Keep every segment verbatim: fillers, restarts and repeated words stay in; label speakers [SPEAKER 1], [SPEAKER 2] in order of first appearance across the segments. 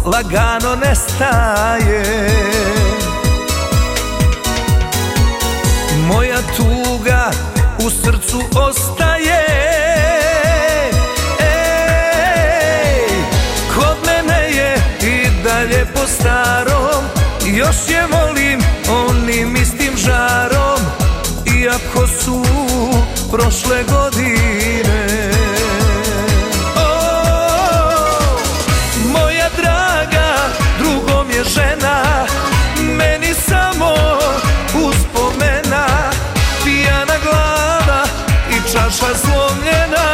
[SPEAKER 1] lagano nestaje. Moja tuga u srcu ostaje. Ej, kod mene je i dalje po starom, još je volim onim istim žarom, iako su prošle godine. Moja draga, drugom je žena, meni samo uspomena, pijana glava i čaša slomljena.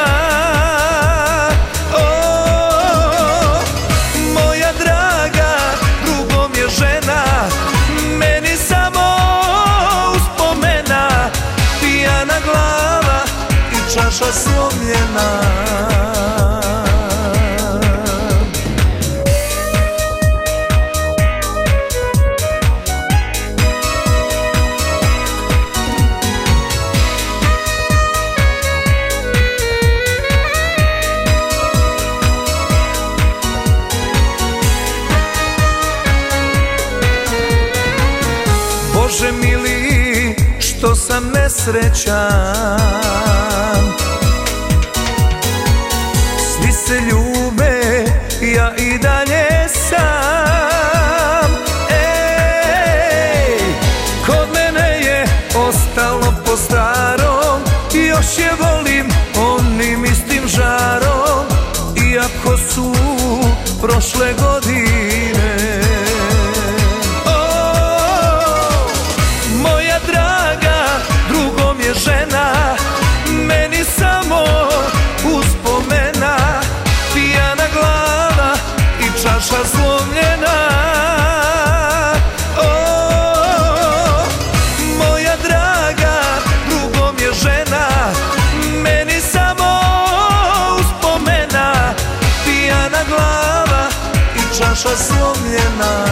[SPEAKER 1] Moja draga, drugom je žena, meni samo uspomena, pijana glava i čaša slomljena. Bože mili, što sam nesrećan, svi se ljube, ja i dalje sam. Ej, kod mene je ostalo po starom, još je volim onim istim žarom, iako su prošle godine. Žena, meni samo uspomena, pijana glava i čaša slomljena. Moja draga, drugom je žena, meni samo uspomena, pijana glava i čaša slomljena.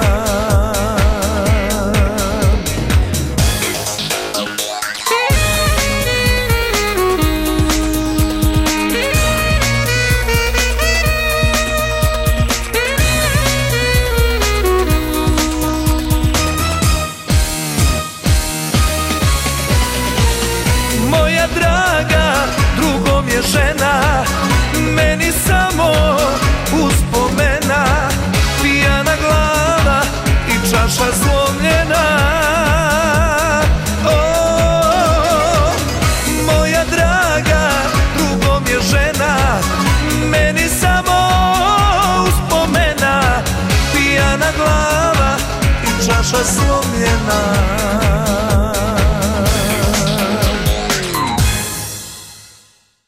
[SPEAKER 1] Draga, drugom je žena, meni samo uspomena, pijana glava i čaša slomljena. Moja draga, drugom je žena, meni samo uspomena, pijana glava i čaša slomljena.